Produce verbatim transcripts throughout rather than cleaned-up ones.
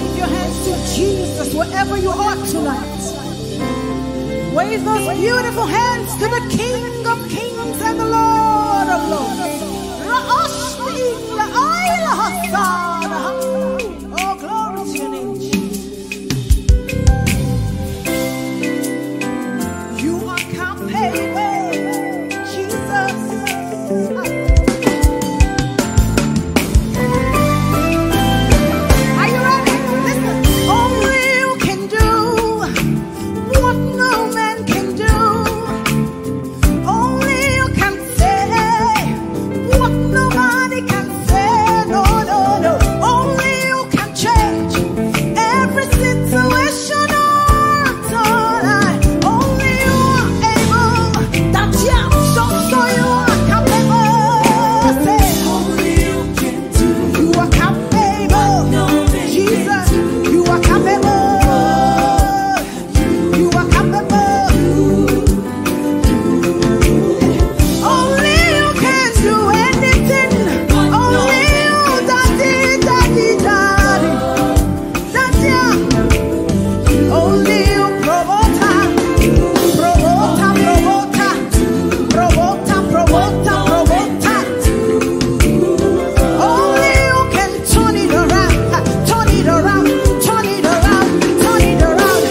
Wave your hands to Jesus wherever you are tonight. Wave those beautiful hands to the King of Kings and the Lord of Lords. Oh, glory to your name, Jesus. You are capable, Jesus. Are you ready? Listen. Only you can do what no man can do. Only you can say what nobody can say. No, no, no. Only you can change every situation. Only you are able. That's yeah. So, so you are capable. Say, only you can do. You are capable. Jesus, you are capable. You are capable. Only you can do anything. Only you, daddy, daddy, daddy. That's yeah. Only you, Provota, Provota, Provota, Provota, Provota, Provota. Only you can turn it around, turn it around, turn it around, turn it around.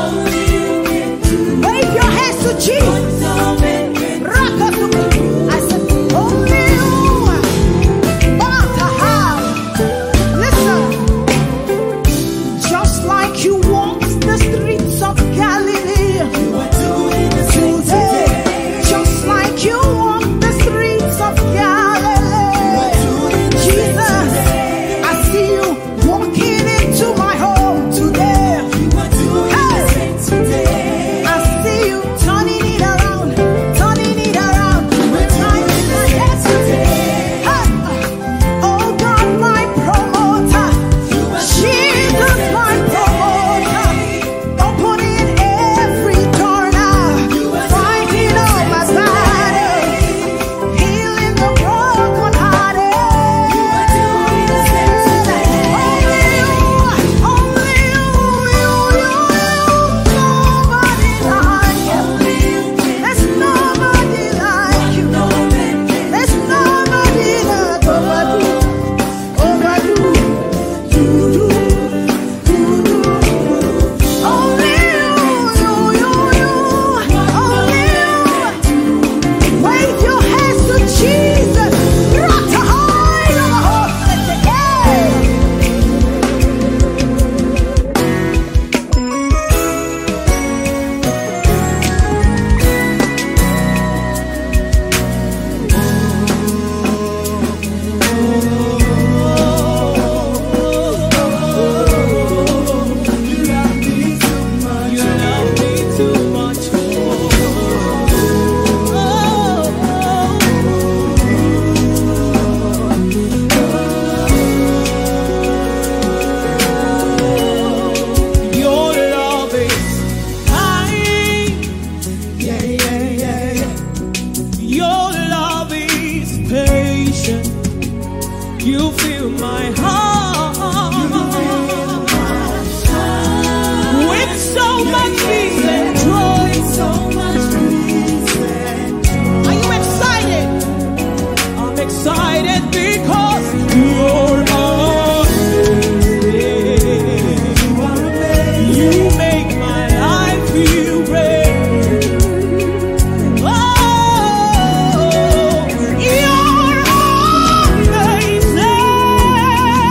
Wave your hands to Jesus. Rock us to me. I said, only you. Bataha. Listen. Just like you walked the streets of Galilee today, just like you walked the streets of Galilee, Jesus, I see you walking into my home today. Hey, I see you turning it around, turning it around, turning my head today. Hey, oh God, my promoter, Jesus, my promoter, opening every door now, fighting all my battles, healing the brokenhearted. Only you, only you, you, you, nobody like you. There's nobody like you. There's nobody like overdo, overdo, you do, you do. Only you, you, you, you, only you. Wave your hands to Jesus. Rock to high on the horse. Your love is kind. Yeah, yeah, yeah, yeah. Your love is patient. You fill my heart with so much peace and joy. Are you excited? I'm excited because you're amazing. You make my life feel great. Oh, you're amazing.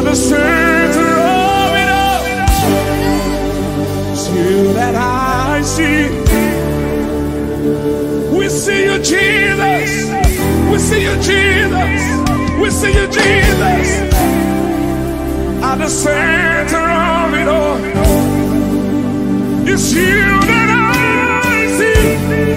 the center of it all. It's you that I see. We see you, Jesus. We see you, Jesus. We see you, Jesus. At the center of it all. It's you that I see.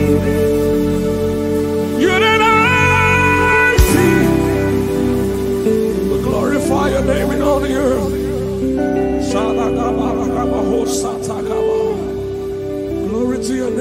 You that I see. We glorify your name in all the earth. Glory to your name.